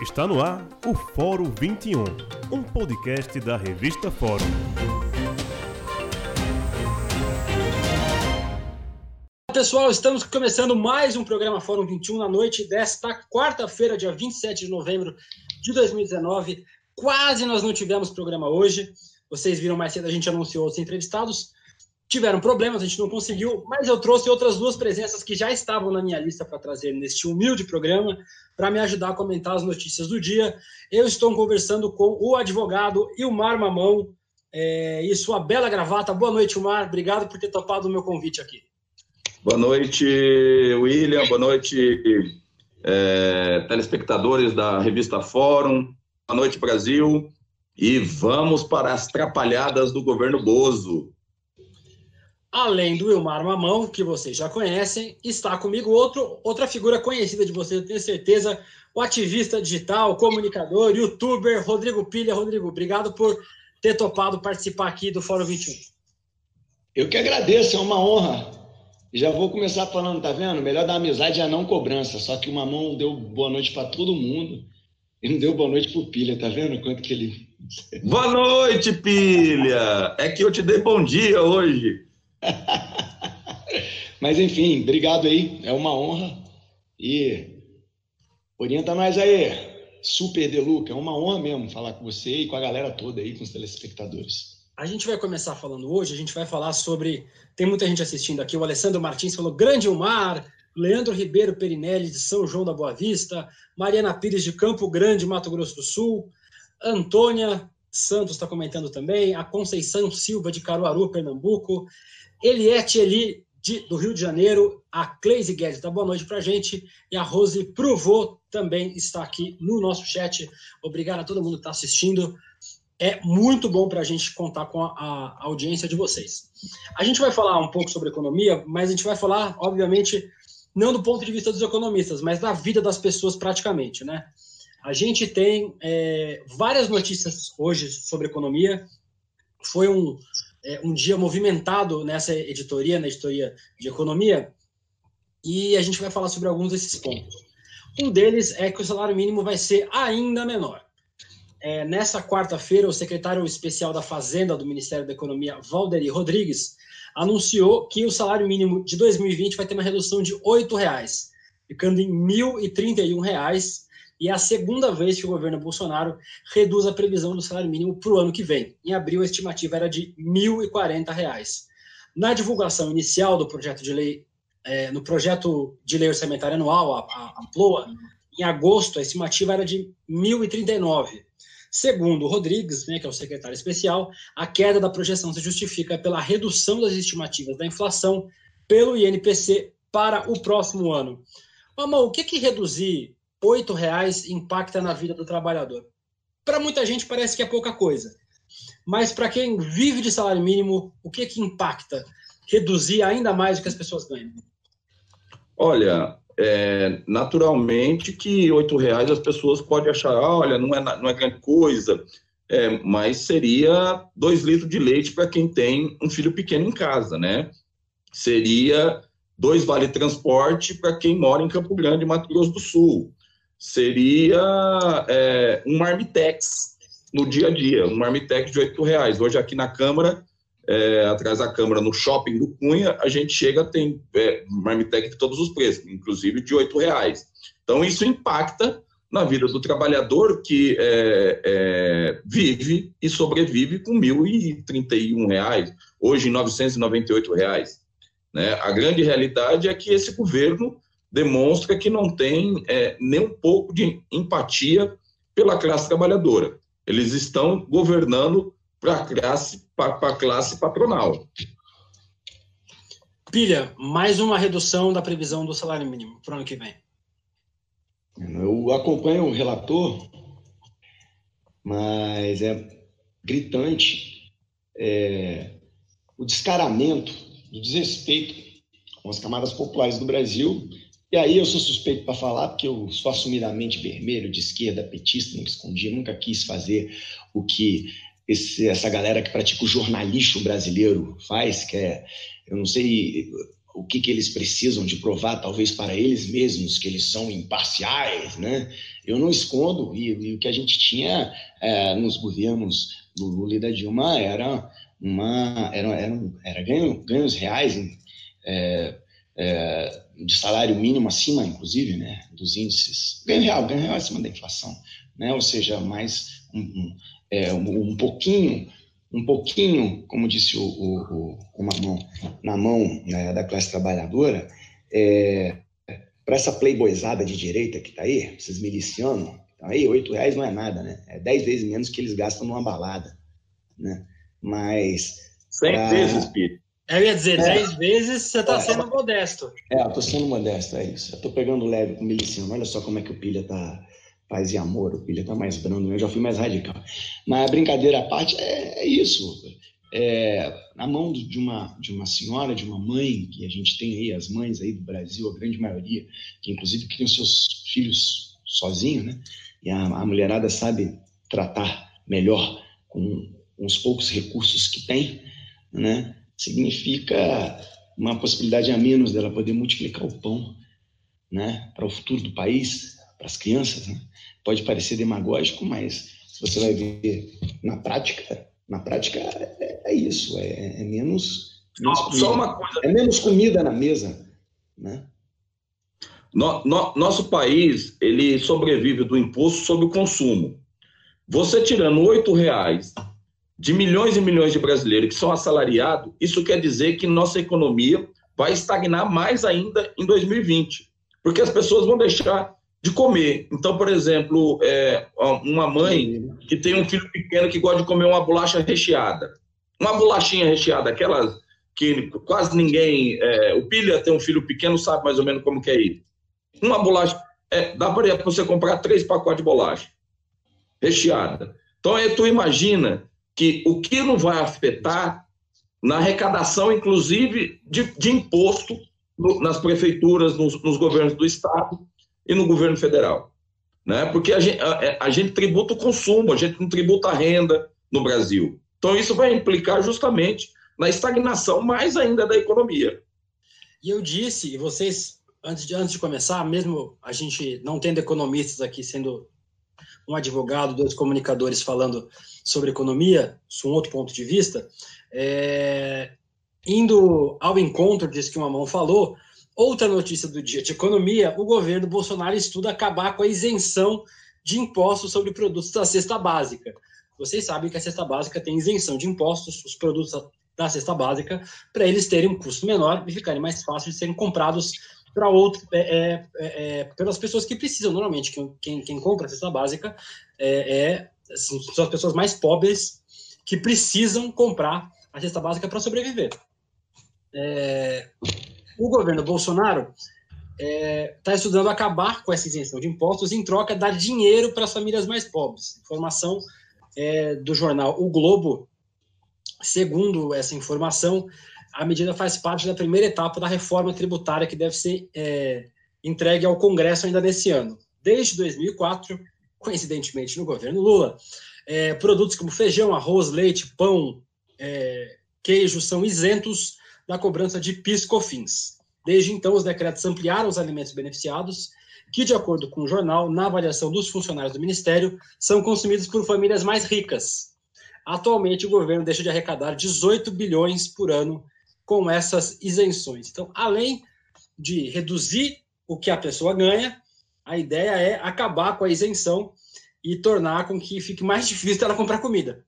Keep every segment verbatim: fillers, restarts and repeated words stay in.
Está no ar o Fórum vinte e um, um podcast da revista Fórum. Olá pessoal, estamos começando mais um programa Fórum vinte e um na noite desta quarta-feira, dia vinte e sete de novembro de dois mil e dezenove. Quase nós não tivemos programa hoje. Vocês viram mais cedo, a gente anunciou os entrevistados. Tiveram problemas, a gente não conseguiu, mas eu trouxe outras duas presenças que já estavam na minha lista para trazer neste humilde programa, para me ajudar a comentar as notícias do dia. Eu estou conversando com o advogado Ilmar Mamão é, e sua bela gravata. Boa noite, Ilmar. Obrigado por ter topado o meu convite aqui. Boa noite, William. Boa noite, é, telespectadores da revista Fórum. Boa noite, Brasil. E vamos para as trapalhadas do governo Bozo. Além do Ilmar Mamão, que vocês já conhecem, está comigo outro, outra figura conhecida de vocês, eu tenho certeza, o ativista digital, comunicador, youtuber, Rodrigo Pilha. Rodrigo, obrigado por ter topado participar aqui do Fórum vinte e um. Eu que agradeço, é uma honra. Já vou começar falando, tá vendo? Melhor da amizade é a não cobrança, só que o Mamão deu boa noite para todo mundo e não deu boa noite pro Pilha, tá vendo quanto que ele... Boa noite, Pilha! É que eu te dei bom dia hoje. Mas enfim, obrigado aí, é uma honra e orienta nós aí, Super Deluca, é uma honra mesmo falar com você e com a galera toda aí, com os telespectadores. A gente vai começar falando hoje, a gente vai falar sobre, tem muita gente assistindo aqui, o Alessandro Martins falou, grande Ilmar, Leandro Ribeiro Perinelli de São João da Boa Vista, Mariana Pires de Campo Grande, Mato Grosso do Sul, Antônia Santos está comentando também, a Conceição Silva de Caruaru, Pernambuco, Eliette Eli, de, do Rio de Janeiro, a Cleise Guedes, dá boa noite para a gente, e a Rose Pruvô também está aqui no nosso chat. Obrigado a todo mundo que está assistindo. É muito bom para a gente contar com a, a audiência de vocês. A gente vai falar um pouco sobre economia, mas a gente vai falar, obviamente, não do ponto de vista dos economistas, mas da vida das pessoas praticamente, né? A gente tem é, várias notícias hoje sobre economia. Foi um... É um dia movimentado nessa editoria, na editoria de economia, e a gente vai falar sobre alguns desses pontos. Um deles é que o salário mínimo vai ser ainda menor. É, nessa quarta-feira, o secretário especial da Fazenda do Ministério da Economia, Valderi Rodrigues, anunciou que o salário mínimo de dois mil e vinte vai ter uma redução de oito reais, ficando em mil e trinta e um reais, e é a segunda vez que o governo Bolsonaro reduz a previsão do salário mínimo para o ano que vem. Em abril, a estimativa era de mil e quarenta reais. Na divulgação inicial do projeto de lei, é, no projeto de lei orçamentária anual, a, a, a PLOA, em agosto, a estimativa era de mil e trinta e nove. Segundo o Rodrigues, né, que é o secretário especial, a queda da projeção se justifica pela redução das estimativas da inflação pelo I N P C para o próximo ano. Mamão, o que que reduzir oito reais impacta na vida do trabalhador? Para muita gente parece que é pouca coisa, mas para quem vive de salário mínimo, o que que impacta reduzir ainda mais do que as pessoas ganham? Olha, é, naturalmente que oito reais as pessoas podem achar, olha, não é, não é grande coisa, é, mas seria dois litros de leite para quem tem um filho pequeno em casa, né? Seria dois vale transporte para quem mora em Campo Grande, Mato Grosso do Sul. Seria é, um marmitex no dia a dia, um marmitex de oito reais. Hoje aqui na Câmara, é, atrás da Câmara, no shopping do Cunha, a gente chega, tem é, marmitex de todos os preços, inclusive de oito reais. Então isso impacta na vida do trabalhador que é, é, vive e sobrevive com mil e trinta e um reais, hoje em novecentos e noventa e oito reais. Né? A grande realidade é que esse governo demonstra que não tem é, nem um pouco de empatia pela classe trabalhadora. Eles estão governando para a classe, classe patronal. Pilha, mais uma redução da previsão do salário mínimo para o ano que vem. Eu acompanho o relator, mas é gritante é, o descaramento, o desrespeito com as camadas populares do Brasil. E aí eu sou suspeito para falar, porque eu sou assumidamente vermelho, de esquerda, petista, nunca escondi, nunca quis fazer o que esse, essa galera que pratica o jornalismo brasileiro faz, que é, eu não sei, o que, que eles precisam de provar, talvez para eles mesmos, que eles são imparciais, né? Eu não escondo, e, e o que a gente tinha é, nos governos do Lula e da Dilma era, uma, era, era, era ganho, ganhos reais é, é, de salário mínimo acima, inclusive, né, dos índices. Ganho real, ganho real acima da inflação, né? Ou seja, mais um, um, é, um, um pouquinho... um pouquinho, como disse o, o, o Mamão, na mão, né, da classe trabalhadora, é, para essa playboyzada de direita que está aí, esses milicianos, então aí oito reais não é nada, né? É dez vezes menos que eles gastam numa balada, né? Mas... Cem pra... vezes, Pedro. Eu ia dizer, é, dez vezes você está é, sendo modesto. É, eu estou sendo modesto, é isso. Eu estou pegando leve com o miliciano. Olha só como é que o Pilha está... Paz e amor, o Pilha está mais brando, eu já fui mais radical. Mas a brincadeira à parte é, é isso. É, na mão de uma, de uma senhora, de uma mãe, que a gente tem aí, as mães aí do Brasil, a grande maioria, que inclusive criam seus filhos sozinhos, né? E a, a mulherada sabe tratar melhor com, com os poucos recursos que tem, né? Significa uma possibilidade a menos dela poder multiplicar o pão, né? Para o futuro do país, para as crianças, né? Pode parecer demagógico, mas se você vai ver na prática, na prática é, é isso, é, é menos, menos Só, só uma coisa. É menos comida na mesa, né? No, no, nosso país, ele sobrevive do imposto sobre o consumo. Você tirando oito reais de milhões e milhões de brasileiros que são assalariados, isso quer dizer que nossa economia vai estagnar mais ainda em dois mil e vinte, porque as pessoas vão deixar de comer. Então, por exemplo, é, uma mãe que tem um filho pequeno que gosta de comer uma bolacha recheada, uma bolachinha recheada, aquelas que quase ninguém... É, o Pilha tem um filho pequeno, sabe mais ou menos como que é isso. Uma bolacha... É, dá para você comprar três pacotes de bolacha recheada. Então, aí tu imagina que o que não vai afetar na arrecadação, inclusive, de, de imposto no, nas prefeituras, nos, nos governos do Estado e no governo federal, né? Porque a gente, a, a gente tributa o consumo, a gente não tributa a renda no Brasil. Então, isso vai implicar justamente na estagnação mais ainda da economia. E eu disse, e vocês, antes de, antes de começar, mesmo a gente não tendo economistas aqui, sendo um advogado, dois comunicadores falando sobre economia, um outro ponto de vista, é, indo ao encontro disso que o Mamão falou, outra notícia do dia de economia, o governo Bolsonaro estuda acabar com a isenção de impostos sobre produtos da cesta básica. Vocês sabem que a cesta básica tem isenção de impostos, os produtos da cesta básica, para eles terem um custo menor e ficarem mais fáceis de serem comprados para outro, é, é, é, pelas pessoas que precisam. Normalmente, quem, quem compra a cesta básica é, é, são as pessoas mais pobres que precisam comprar a cesta básica para sobreviver. É... O governo Bolsonaro está é, estudando acabar com essa isenção de impostos em troca de dar dinheiro para as famílias mais pobres. Informação é, do jornal O Globo. Segundo essa informação, a medida faz parte da primeira etapa da reforma tributária que deve ser é, entregue ao Congresso ainda nesse ano. Desde dois mil e quatro, coincidentemente no governo Lula, é, produtos como feijão, arroz, leite, pão, é, queijo são isentos da cobrança de P I S e COFINS. Desde então, os decretos ampliaram os alimentos beneficiados, que, de acordo com o jornal, na avaliação dos funcionários do Ministério, são consumidos por famílias mais ricas. Atualmente, o governo deixa de arrecadar dezoito bilhões por ano com essas isenções. Então, além de reduzir o que a pessoa ganha, a ideia é acabar com a isenção e tornar com que fique mais difícil ela comprar comida.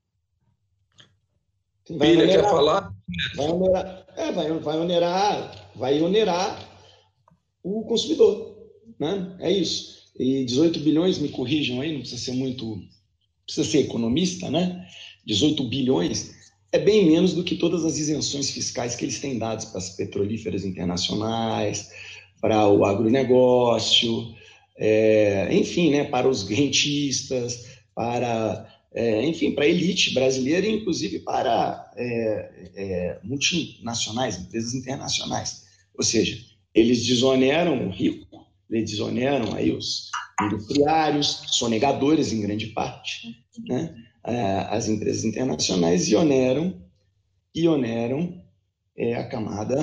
Pilha, quer falar? Vai onerar, é, vai, vai onerar, vai onerar o consumidor, né? É isso. E dezoito bilhões, me corrijam aí, não precisa ser muito, precisa ser economista, né? dezoito bilhões é bem menos do que todas as isenções fiscais que eles têm dados para as petrolíferas internacionais, para o agronegócio, é, enfim, né? Para os rentistas, para É, enfim, para a elite brasileira e, inclusive, para é, é, multinacionais, empresas internacionais. Ou seja, eles desoneram o rico, eles desoneram aí os industriários, sonegadores, em grande parte, né? As empresas internacionais e oneram, e oneram é, a camada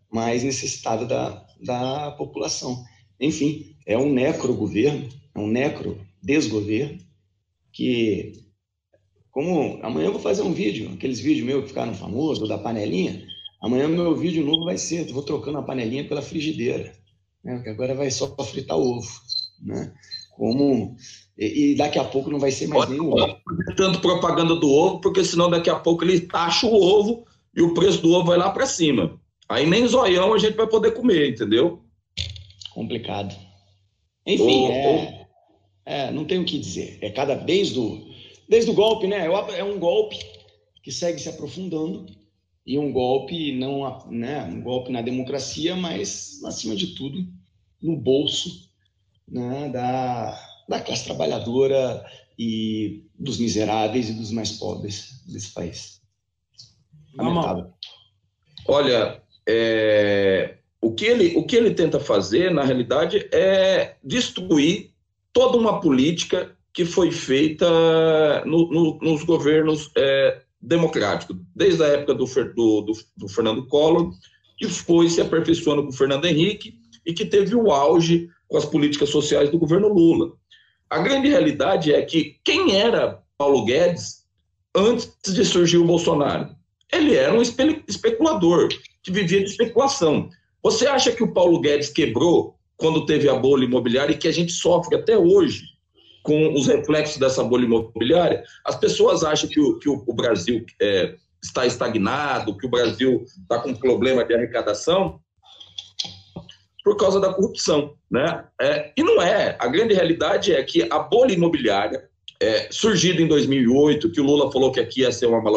mais necessitado da, da população. Enfim, é um necro-governo, é um necro-desgoverno, que, como amanhã eu vou fazer um vídeo, aqueles vídeos meus que ficaram famosos, da panelinha, amanhã meu vídeo novo vai ser, eu vou trocando a panelinha pela frigideira, né, porque agora vai só fritar ovo, né? Como, e, e daqui a pouco não vai ser mais nem o ovo. Tanto propaganda do ovo, porque senão daqui a pouco ele taxa o ovo e o preço do ovo vai lá para cima. Aí nem zoião a gente vai poder comer, entendeu? Complicado. Enfim, oh, é, oh. é, não tem o que dizer. É cada vez do, desde o golpe, né? É um golpe que segue se aprofundando e um golpe não, né? Um golpe na democracia, mas acima de tudo no bolso, né? da, da classe trabalhadora e dos miseráveis e dos mais pobres desse país. Lamentável. Olha, é... O que, ele, o que ele tenta fazer, na realidade, é destruir toda uma política que foi feita no, no, nos governos é, democráticos, desde a época do, do, do, do Fernando Collor, que foi se aperfeiçoando com o Fernando Henrique e que teve o auge com as políticas sociais do governo Lula. A grande realidade é que quem era Paulo Guedes antes de surgir o Bolsonaro? Ele era um espe- especulador, que vivia de especulação. Você acha que o Paulo Guedes quebrou quando teve a bolha imobiliária e que a gente sofre até hoje com os reflexos dessa bolha imobiliária? As pessoas acham que o, que o Brasil é, está estagnado, que o Brasil está com problema de arrecadação por causa da corrupção, né? É, e não é. A grande realidade é que a bolha imobiliária, é, surgida em dois mil e oito, que o Lula falou que aqui ia ser uma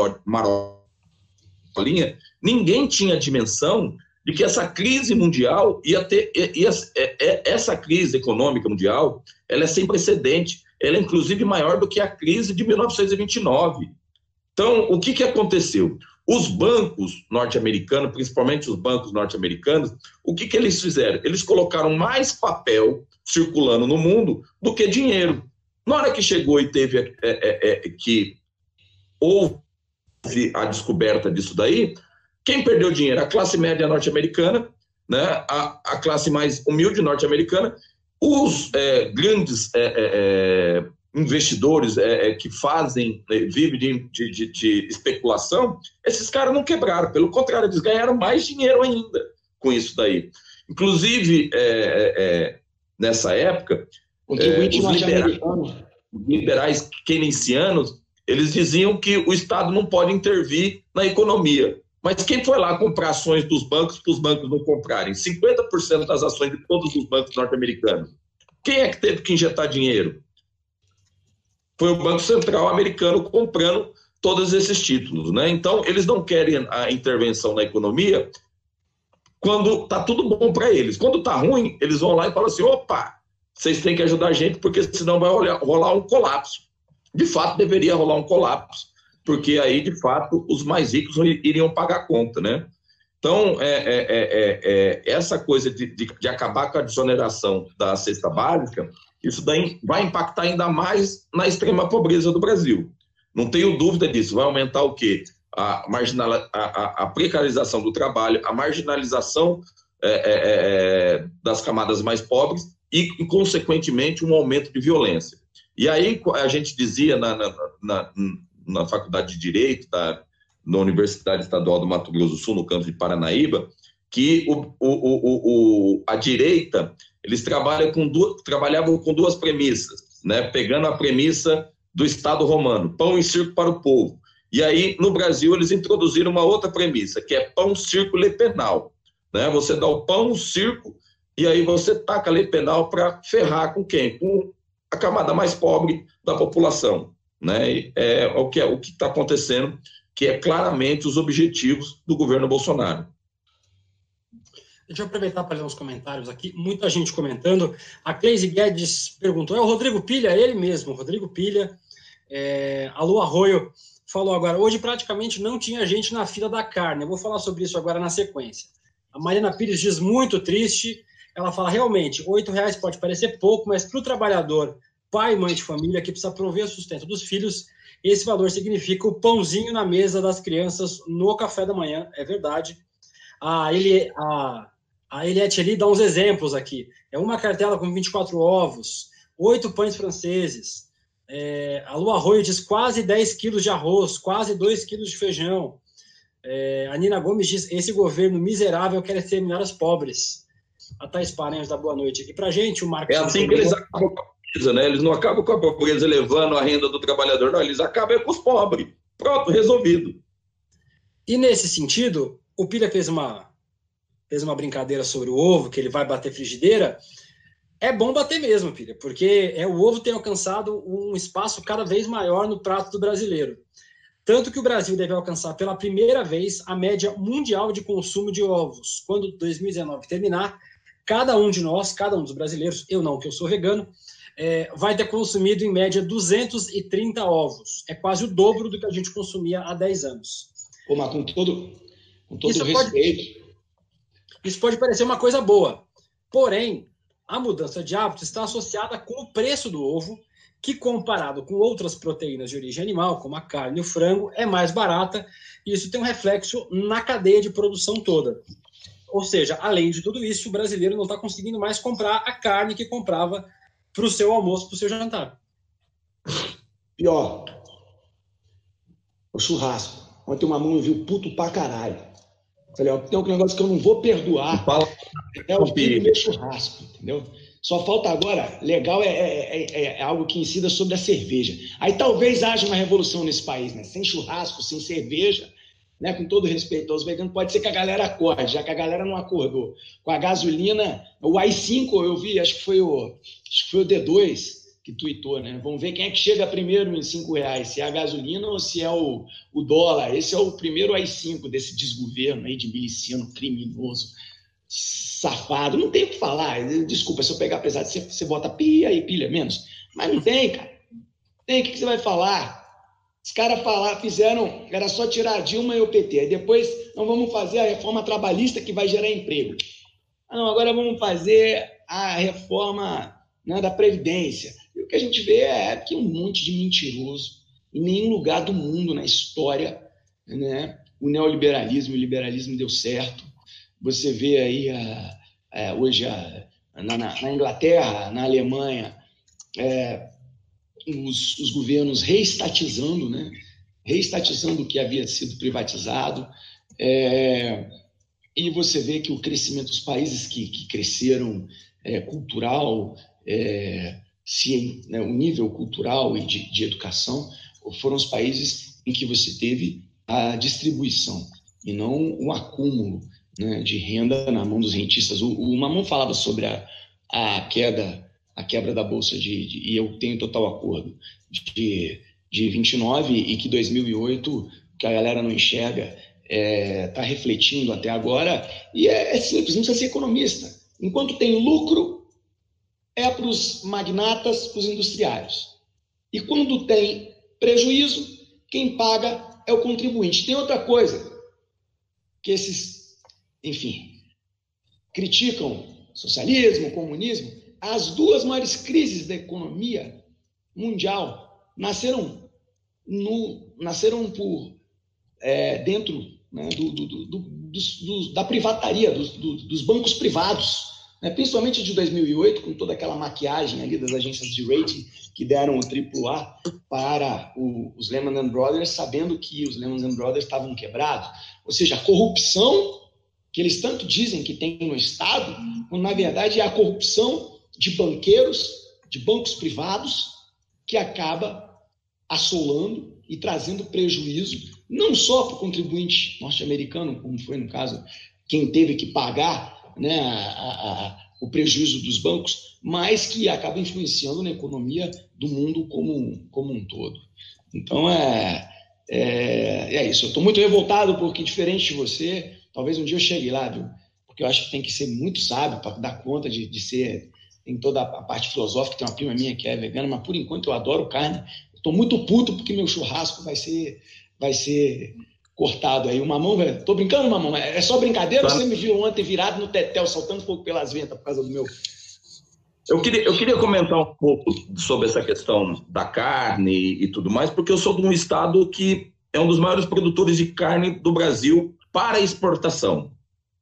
marolinha, ninguém tinha dimensão de que essa crise mundial ia ter, ia, ia, essa crise econômica mundial, ela é sem precedente, ela é inclusive maior do que a crise de mil novecentos e vinte e nove. Então, o que, que aconteceu? Os bancos norte-americanos, principalmente os bancos norte-americanos, o que, que eles fizeram? Eles colocaram mais papel circulando no mundo do que dinheiro. Na hora que chegou e teve é, é, é, que houve a descoberta disso daí, quem perdeu dinheiro? A classe média norte-americana, né? a, a classe mais humilde norte-americana, os é, grandes é, é, investidores é, é, que fazem, é, vivem de, de, de especulação, esses caras não quebraram, pelo contrário, eles ganharam mais dinheiro ainda com isso daí. Inclusive, é, é, nessa época, é, os liberais, os liberais keynesianos, eles diziam que o Estado não pode intervir na economia. Mas quem foi lá comprar ações dos bancos para os bancos não comprarem? cinquenta por cento das ações de todos os bancos norte-americanos. Quem é que teve que injetar dinheiro? Foi o Banco Central americano comprando todos esses títulos, né? Então, eles não querem a intervenção na economia quando está tudo bom para eles. Quando está ruim, eles vão lá e falam assim, opa, vocês têm que ajudar a gente porque senão vai rolar um colapso. De fato, deveria rolar um colapso, porque aí, de fato, os mais ricos iriam pagar a conta, né? Então, é, é, é, é, essa coisa de, de, de acabar com a desoneração da cesta básica, isso daí vai impactar ainda mais na extrema pobreza do Brasil. Não tenho dúvida disso. Vai aumentar o quê? A, marginal, a, a, a precarização do trabalho, a marginalização é, é, é, das camadas mais pobres e, e, consequentemente, um aumento de violência. E aí, a gente dizia na, na, na na Faculdade de Direito, da, na Universidade Estadual do Mato Grosso do Sul, no campus de Paranaíba, que o, o, o, o, a direita, eles trabalham com duas, trabalhavam com duas premissas, né? Pegando a premissa do Estado romano, pão e circo para o povo. E aí, no Brasil, eles introduziram uma outra premissa, que é pão, circo, lei penal. Né? Você dá o pão, o circo, e aí você taca a lei penal para ferrar com quem? Com a camada mais pobre da população. Né? É o que é, o que está acontecendo, que é claramente os objetivos do governo Bolsonaro. Deixa eu aproveitar para ler uns comentários aqui, muita gente comentando. A Cleise Guedes perguntou, é o Rodrigo Pilha? É ele mesmo, Rodrigo Pilha. É, a Lu Arroio falou agora, hoje praticamente não tinha gente na fila da carne. Eu vou falar sobre isso agora na sequência. A Mariana Pires diz, muito triste. Ela fala, realmente, oito reais pode parecer pouco, mas para o trabalhador, pai e mãe de família que precisa prover o sustento dos filhos, esse valor significa o pãozinho na mesa das crianças no café da manhã, é verdade. A, Eli, a, a Eliette ali dá uns exemplos aqui. É uma cartela com vinte e quatro ovos, oito pães franceses. É, a Lu Arroio diz quase dez quilos de arroz, quase dois quilos de feijão. É, a Nina Gomes diz, esse governo miserável quer exterminar os pobres. A Thais Paranhos dá boa noite aqui pra gente. O Marcos é assim que eles acabam com a pobreza, né? Eles não acabam com a pobreza elevando a renda do trabalhador, não, eles acabam com os pobres. Pronto, resolvido. E nesse sentido, o Pilha fez uma, fez uma brincadeira sobre o ovo, que ele vai bater frigideira. É bom bater mesmo, Pilha, porque é, o ovo tem alcançado um espaço cada vez maior no prato do brasileiro. Tanto que o Brasil deve alcançar pela primeira vez a média mundial de consumo de ovos. Quando dois mil e dezenove terminar, cada um de nós, cada um dos brasileiros, eu não, que eu sou vegano, é, vai ter consumido em média duzentos e trinta ovos. É quase o dobro do que a gente consumia há dez anos. Pô, mas com todo, com todo isso respeito... Pode, isso pode parecer uma coisa boa. Porém, a mudança de hábito está associada com o preço do ovo, que comparado com outras proteínas de origem animal, como a carne e o frango, é mais barata, e isso tem um reflexo na cadeia de produção toda. Ou seja, além de tudo isso, o brasileiro não está conseguindo mais comprar a carne que comprava para o seu almoço, para o seu jantar. Pior, o churrasco. Ontem uma mão viu puto pra caralho. Falei, ó, tem um negócio que eu não vou perdoar. Fala. É o filho do meu churrasco, entendeu? Só falta agora, legal é, é, é, é algo que incida sobre a cerveja. Aí talvez haja uma revolução nesse país, né? Sem churrasco, sem cerveja, né? Com todo respeito aos veganos, pode ser que a galera acorde, já que a galera não acordou. Com a gasolina, o A I cinco eu vi, acho que foi o, acho que foi o D dois que tuitou, né? Vamos ver quem é que chega primeiro em cinco reais, se é a gasolina ou se é o, o dólar. Esse é o primeiro A I cinco desse desgoverno aí de miliciano criminoso, safado, não tem o que falar. Desculpa, se eu pegar pesado, você, você bota pia e pilha menos. Mas não tem, cara. Tem, o que, que você vai falar? Os caras falar, fizeram, era só tirar a Dilma e o P T. Aí depois, não vamos fazer a reforma trabalhista que vai gerar emprego. Ah, não, agora vamos fazer a reforma, né, da Previdência. E o que a gente vê é que um monte de mentiroso, em nenhum lugar do mundo, na história, né, o neoliberalismo, o liberalismo deu certo. Você vê aí, a, a, hoje, a, na, na Inglaterra, na Alemanha, é, os, os governos reestatizando, né? reestatizando o que havia sido privatizado. É, e você vê que o crescimento dos países que, que cresceram é, cultural, é, se, né, o nível cultural e de, de educação, foram os países em que você teve a distribuição e não o acúmulo, né, de renda na mão dos rentistas. O, o Mamon falava sobre a, a queda, a quebra da bolsa de, de, e eu tenho total acordo, de, de vinte e nove, e que dois mil e oito, que a galera não enxerga, está é, refletindo até agora, e é, é simples, não precisa ser economista. Enquanto tem lucro, é para os magnatas, para os industriários. E quando tem prejuízo, quem paga é o contribuinte. Tem outra coisa, que esses, enfim, criticam socialismo, comunismo. As duas maiores crises da economia mundial nasceram, no, nasceram por, é, dentro, né, do, do, do, do, do, da privataria, dos, do, dos bancos privados, né, principalmente de dois mil e oito, com toda aquela maquiagem ali das agências de rating que deram o triplo A para o, os Lehman Brothers, sabendo que os Lehman Brothers estavam quebrados. Ou seja, a corrupção que eles tanto dizem que tem no Estado, quando na verdade é a corrupção de banqueiros, de bancos privados, que acaba assolando e trazendo prejuízo, não só para o contribuinte norte-americano, como foi no caso, quem teve que pagar, né, a, a, o prejuízo dos bancos, mas que acaba influenciando na economia do mundo como, como um todo. Então, é, é, é isso. Eu estou muito revoltado porque, diferente de você, talvez um dia eu chegue lá, viu? Porque eu acho que tem que ser muito sábio para dar conta de, de ser... Tem toda a parte filosófica, tem uma prima minha que é vegana, mas por enquanto eu adoro carne. Estou muito puto porque meu churrasco vai ser, vai ser cortado aí. O Mamão, velho, tô brincando, Mamão? É só brincadeira? Tá. Você me viu ontem virado no tetel, saltando fogo pelas ventas por causa do meu... Eu queria, eu queria comentar um pouco sobre essa questão da carne e tudo mais, porque eu sou de um estado que é um dos maiores produtores de carne do Brasil para exportação.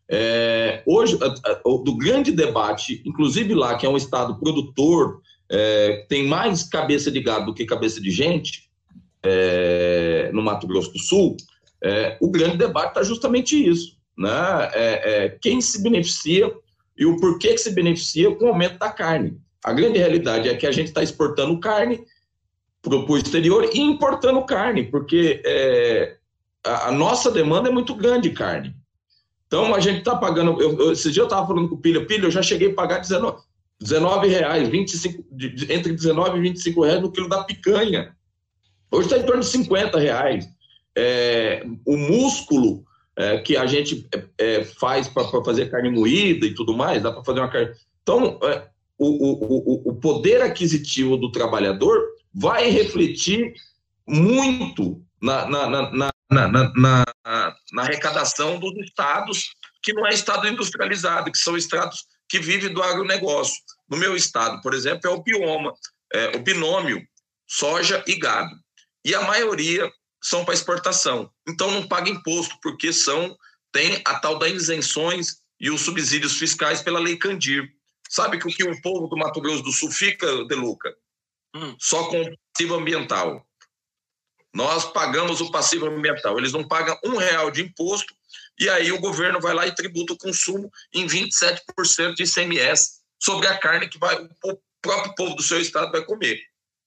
É, hoje, do grande debate, inclusive lá, que é um estado produtor, é, tem mais cabeça de gado do que cabeça de gente, é, no Mato Grosso do Sul, é, o grande debate está justamente isso, né? É, é, quem se beneficia e o porquê que se beneficia com o aumento da carne. A grande realidade é que a gente está exportando carne para o exterior e importando carne, porque é, a, a nossa demanda é muito grande de carne. Então, a gente está pagando... Eu, eu, esse dia eu estava falando com o Pilha. Pilha, eu já cheguei a pagar dezenove reais, vinte e cinco, entre dezenove e vinte e cinco reais no quilo da picanha. Hoje está em torno de cinquenta reais. É, o músculo é, que a gente é, faz para fazer carne moída e tudo mais, dá para fazer uma carne... Então, é, o, o, o poder aquisitivo do trabalhador vai refletir muito na... na, na, na Na, na, na, na arrecadação dos estados que não é estado industrializado, que são estados que vivem do agronegócio. No meu estado, por exemplo, é o bioma, é, o binômio soja e gado. E a maioria são para exportação. Então não paga imposto, porque são, tem a tal das isenções e os subsídios fiscais pela Lei Candir. Sabe que o que o povo do Mato Grosso do Sul fica, De Luca? Hum. Só com passivo ambiental. Nós pagamos o passivo ambiental, eles não pagam um real de imposto, e aí o governo vai lá e tributa o consumo em vinte e sete por cento de I C M S sobre a carne que vai, o próprio povo do seu estado vai comer.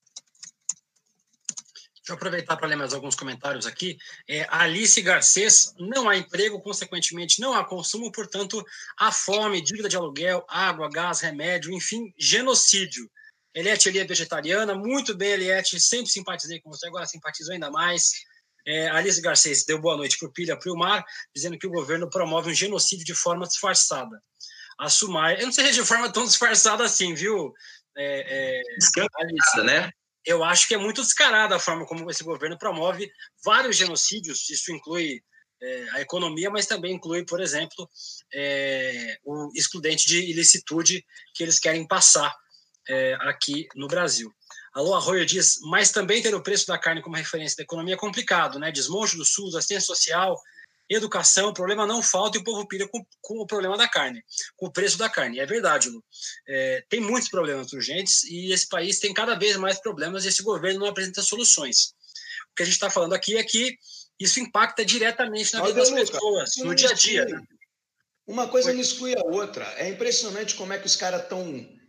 Deixa eu aproveitar para ler mais alguns comentários aqui. É, Alice Garcês, não há emprego, consequentemente não há consumo, portanto, há fome, dívida de aluguel, água, gás, remédio, enfim, genocídio. Eliette ali é vegetariana, muito bem, Eliette, sempre simpatizei com você, agora simpatizo ainda mais. É, Alice Garcês deu boa noite para o Pilha Priumar, dizendo que o governo promove um genocídio de forma disfarçada. A Sumar, eu não sei se é de forma tão disfarçada assim, viu, é, é, Alice, né? Eu acho que é muito descarada a forma como esse governo promove vários genocídios, isso inclui é, a economia, mas também inclui, por exemplo, é, o excludente de ilicitude que eles querem passar É, aqui no Brasil. Alô, Arroio diz, mas também ter o preço da carne como referência da economia é complicado, né? Desmonte do SUS, assistência social, educação, o problema não falta e o povo pira com, com o problema da carne, com o preço da carne. É verdade, Lu. É, tem muitos problemas urgentes e esse país tem cada vez mais problemas e esse governo não apresenta soluções. O que a gente está falando aqui é que isso impacta diretamente na vida das pessoas, no dia a dia. Né? Uma coisa não exclui a outra. É impressionante como é que os caras estão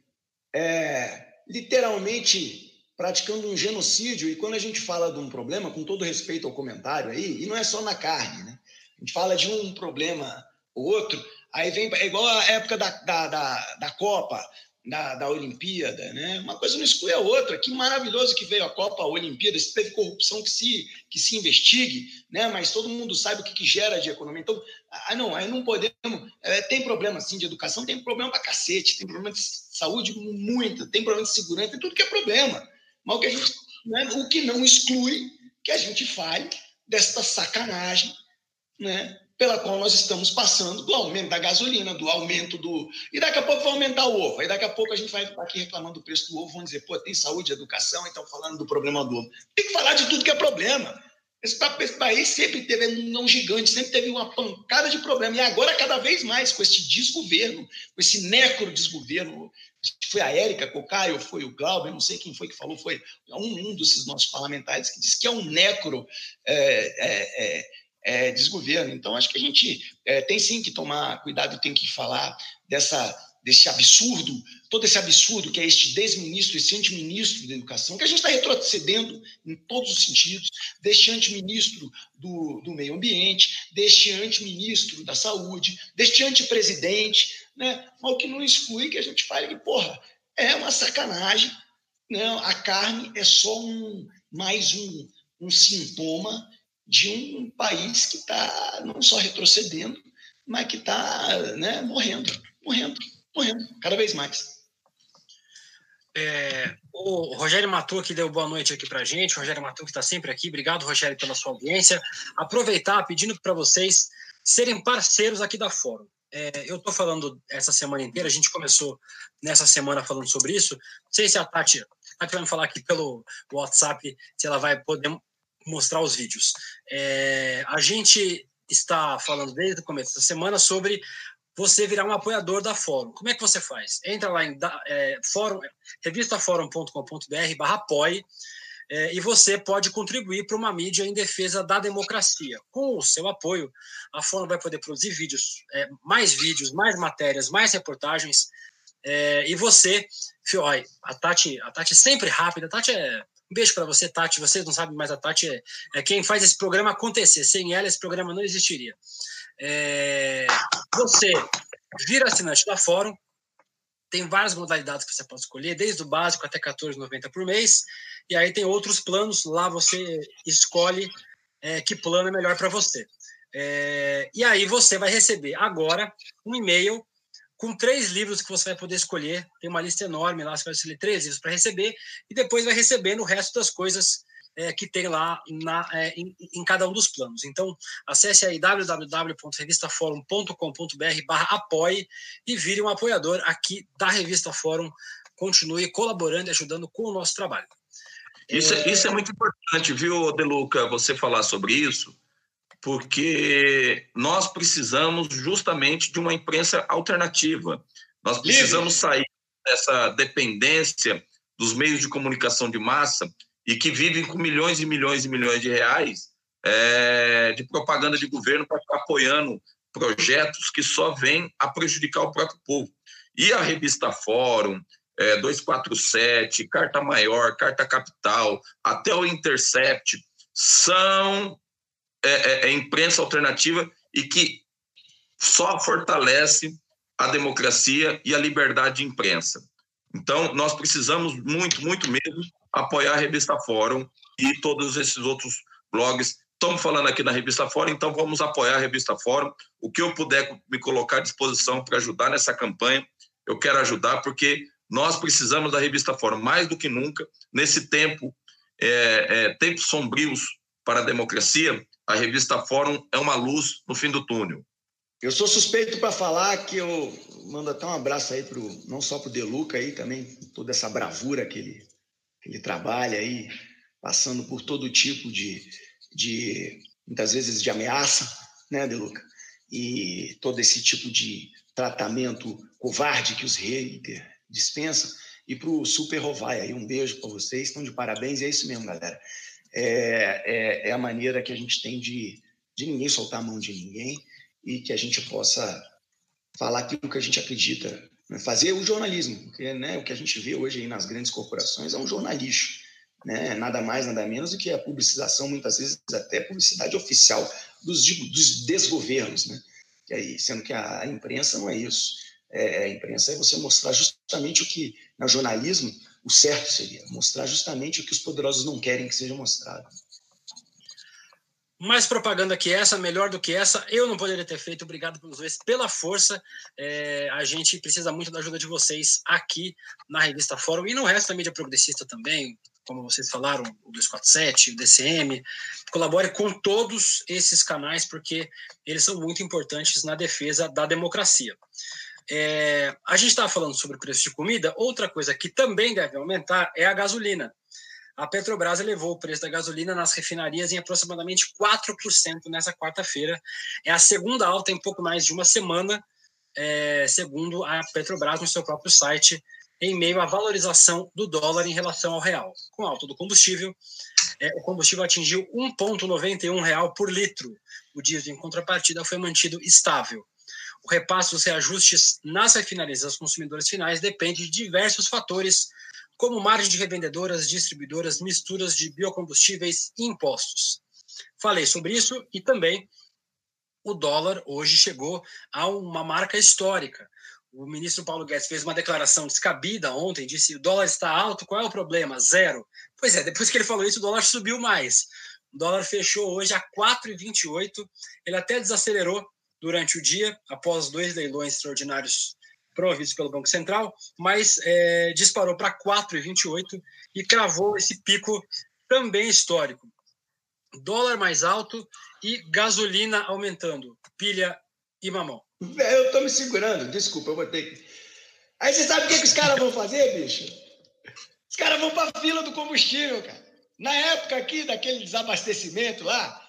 É, literalmente praticando um genocídio, e quando a gente fala de um problema, com todo respeito ao comentário aí, e não é só na carne, né? A gente fala de um problema ou outro, aí vem, é igual a época da, da, da, da Copa, da, da Olimpíada, né? Uma coisa não exclui a outra. Que maravilhoso que veio a Copa, a Olimpíada, se teve corrupção que se, que se investigue, né? Mas todo mundo sabe o que, que gera de economia. Então, ah, não, aí não podemos... É, tem problema, sim, de educação, tem problema pra cacete, tem problema de saúde, muito, tem problema de segurança, tem tudo que é problema. Mas o que, a gente, né, o que não exclui que a gente fale desta sacanagem, né, pela qual nós estamos passando, do aumento da gasolina, do aumento do... E daqui a pouco vai aumentar o ovo. Aí daqui a pouco a gente vai estar aqui reclamando do preço do ovo, vão dizer, pô, tem saúde, educação, e estão falando do problema do ovo. Tem que falar de tudo que é problema. Esse país sempre teve um gigante, sempre teve uma pancada de problema. E agora, cada vez mais, com esse desgoverno, com esse necro-desgoverno, foi a Érica Cocaio, foi o Glauber, não sei quem foi que falou, foi um, um desses nossos parlamentares que disse que é um necro é, é, é, é, desgoverno. Então, acho que a gente é, tem sim que tomar cuidado, tem que falar dessa, desse absurdo, todo esse absurdo que é este desministro, esse antiministro da educação, que a gente está retrocedendo em todos os sentidos, deste antiministro do, do meio ambiente, deste antiministro da saúde, deste antipresidente, né? Mas o que não exclui que a gente fale que, porra, é uma sacanagem, né? A carne é só um, mais um, um sintoma de um país que está não só retrocedendo, mas que está, né, morrendo, morrendo, morrendo, cada vez mais. É, o Rogério Matu que deu boa noite aqui pra gente, o Rogério Matu que está sempre aqui, obrigado, Rogério, pela sua audiência. Aproveitar pedindo para vocês serem parceiros aqui da Fórum. É, eu estou falando essa semana inteira, a gente começou nessa semana falando sobre isso, não sei se a Tati, a Tati vai me falar aqui pelo WhatsApp se ela vai poder mostrar os vídeos. É, a gente está falando desde o começo da semana sobre você virar um apoiador da Fórum. Como é que você faz? Entra lá em é, fórum, revistaforum ponto com ponto br barra apoie é, e você pode contribuir para uma mídia em defesa da democracia. Com o seu apoio, a Fórum vai poder produzir vídeos, é, mais vídeos, mais matérias, mais reportagens, é, e você, olha, a Tati, a Tati é sempre rápida, a Tati é... Um beijo para você, Tati. Vocês não sabem, mas a Tati é, é quem faz esse programa acontecer. Sem ela, esse programa não existiria. É, você vira assinante da Fórum, tem várias modalidades que você pode escolher, desde o básico até quatorze reais e noventa centavos por mês, e aí tem outros planos, lá você escolhe é, que plano é melhor para você. É, e aí você vai receber agora um e-mail com três livros que você vai poder escolher. Tem uma lista enorme lá, você vai escolher três livros para receber, e depois vai recebendo o resto das coisas é, que tem lá na, é, em, em cada um dos planos. Então, acesse aí w w w ponto revista forum ponto com ponto br barra apoie e vire um apoiador aqui da Revista Fórum. Continue colaborando e ajudando com o nosso trabalho. Isso é, isso é muito importante, viu, De Luca, você falar sobre isso, porque nós precisamos justamente de uma imprensa alternativa. Nós precisamos sair dessa dependência dos meios de comunicação de massa e que vivem com milhões e milhões e milhões de reais é, de propaganda de governo para ficar apoiando projetos que só vêm a prejudicar o próprio povo. E a Revista Fórum, é, duzentos e quarenta e sete, Carta Maior, Carta Capital, até o Intercept, são É, é imprensa alternativa e que só fortalece a democracia e a liberdade de imprensa. Então, nós precisamos muito, muito mesmo apoiar a Revista Fórum e todos esses outros blogs. Estamos falando aqui na Revista Fórum, então vamos apoiar a Revista Fórum. O que eu puder me colocar à disposição para ajudar nessa campanha, eu quero ajudar, porque nós precisamos da Revista Fórum mais do que nunca. Nesse tempo, é, é, tempos sombrios para a democracia, a Revista Fórum é uma luz no fim do túnel. Eu sou suspeito para falar que eu mando até um abraço aí, pro, não só para o De Luca, aí, também toda essa bravura que ele, que ele trabalha aí, passando por todo tipo de, de, muitas vezes, de ameaça, né, De Luca? E todo esse tipo de tratamento covarde que os haters dispensam. E para o Super Rovai, aí um beijo para vocês, estão de parabéns, e é isso mesmo, galera. É, é, é a maneira que a gente tem de, de ninguém soltar a mão de ninguém e que a gente possa falar aquilo que a gente acredita, né? Fazer o jornalismo, porque, né, o que a gente vê hoje aí nas grandes corporações é um jornalixo, né? Nada mais, nada menos do que a publicização, muitas vezes até publicidade oficial dos, dos desgovernos, né? E aí, sendo que a, a imprensa não é isso. É, a imprensa é você mostrar justamente o que, no jornalismo, o certo seria mostrar justamente o que os poderosos não querem que seja mostrado. Mais propaganda que essa, melhor do que essa, eu não poderia ter feito. Obrigado pelos dois, pela força. É, a gente precisa muito da ajuda de vocês aqui na Revista Fórum e no resto da mídia progressista também, como vocês falaram, o duzentos e quarenta e sete, o D C M. Colabore com todos esses canais, porque eles são muito importantes na defesa da democracia. É, a gente estava falando sobre o preço de comida. Outra coisa que também deve aumentar é a gasolina. A Petrobras elevou o preço da gasolina nas refinarias em aproximadamente quatro por cento nessa quarta-feira. É a segunda alta em pouco mais de uma semana, é, segundo a Petrobras no seu próprio site, em meio à valorização do dólar em relação ao real. Com a alta do combustível, é, o combustível atingiu um vírgula noventa e um real por litro. O diesel, em contrapartida, foi mantido estável. O repasse dos reajustes nas refinarias aos consumidores finais depende de diversos fatores, como margem de revendedoras, distribuidoras, misturas de biocombustíveis e impostos. Falei sobre isso e também o dólar hoje chegou a uma marca histórica. O ministro Paulo Guedes fez uma declaração descabida ontem, disse: o dólar está alto, qual é o problema? Zero. Pois é, depois que ele falou isso, o dólar subiu mais. O dólar fechou hoje a quatro reais e vinte e oito centavos, ele até desacelerou durante o dia, após dois leilões extraordinários promovidos pelo Banco Central, mas é, disparou para quatro reais e vinte e oito centavos e cravou esse pico também histórico. Dólar mais alto e gasolina aumentando, pilha e mamão. Eu estou me segurando, desculpa, eu vou ter que... Aí você sabe o que, que os caras vão fazer, bicho? Os caras vão para a fila do combustível, cara. Na época aqui, daquele desabastecimento lá,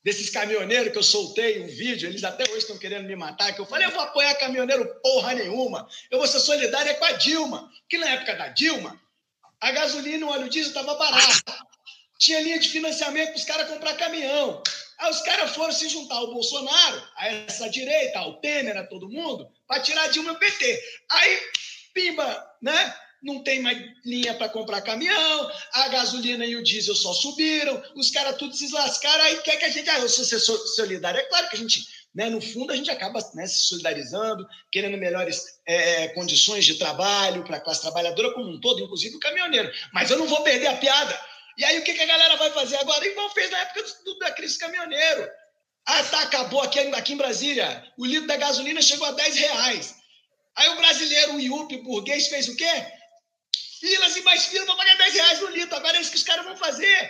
desses caminhoneiros que eu soltei um vídeo, eles até hoje estão querendo me matar, que eu falei, eu vou apoiar caminhoneiro porra nenhuma, eu vou ser solidária com a Dilma, que na época da Dilma, a gasolina e o óleo diesel estava barato, tinha linha de financiamento para os caras comprar caminhão, aí os caras foram se juntar ao Bolsonaro, a essa direita, ao Temer, a todo mundo, para tirar a Dilma e o P T, aí, pimba, né? Não tem mais linha para comprar caminhão, a gasolina e o diesel só subiram, os caras tudo se lascaram, aí quer que a gente... Ah, eu sou solidário. É claro que a gente, né, no fundo, a gente acaba, né, se solidarizando, querendo melhores é, condições de trabalho para a classe trabalhadora como um todo, inclusive o caminhoneiro. Mas eu não vou perder a piada. E aí o que, que a galera vai fazer agora? Igual fez na época do, da crise caminhoneiro. Ah, tá, acabou aqui, aqui em Brasília, o litro da gasolina chegou a dez reais. Aí o brasileiro, o iupi, burguês, fez o quê? Filas e mais filas para pagar dez reais no litro. Agora é isso que os caras vão fazer.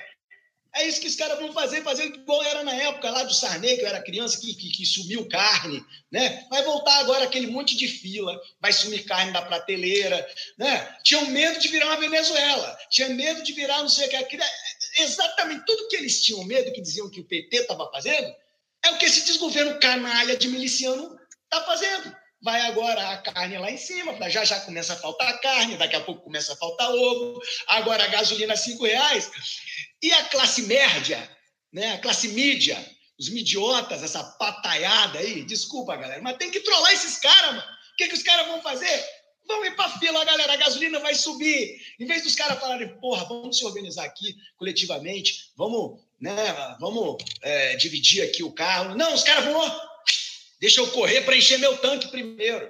É isso que os caras vão fazer, fazer igual era na época lá do Sarney, que eu era criança, que, que, que sumiu carne, né? Vai voltar agora aquele monte de fila, vai sumir carne da prateleira, né? Tinham medo de virar uma Venezuela, tinha medo de virar não sei o que. Exatamente tudo que eles tinham medo, que diziam que o P T estava fazendo, é o que esse desgoverno canalha de miliciano está fazendo. Vai agora a carne lá em cima, já já começa a faltar carne, daqui a pouco começa a faltar ovo, agora a gasolina a cinco reais. E a classe média, né? A classe mídia, os midiotas, essa pataiada aí, desculpa, galera, mas tem que trollar esses caras, mano. O que, que os caras vão fazer? Vão ir para fila, galera, a gasolina vai subir. Em vez dos caras falarem, porra, vamos se organizar aqui coletivamente, vamos, né, vamos é, dividir aqui o carro. Não, os caras vão... Deixa eu correr para encher meu tanque primeiro.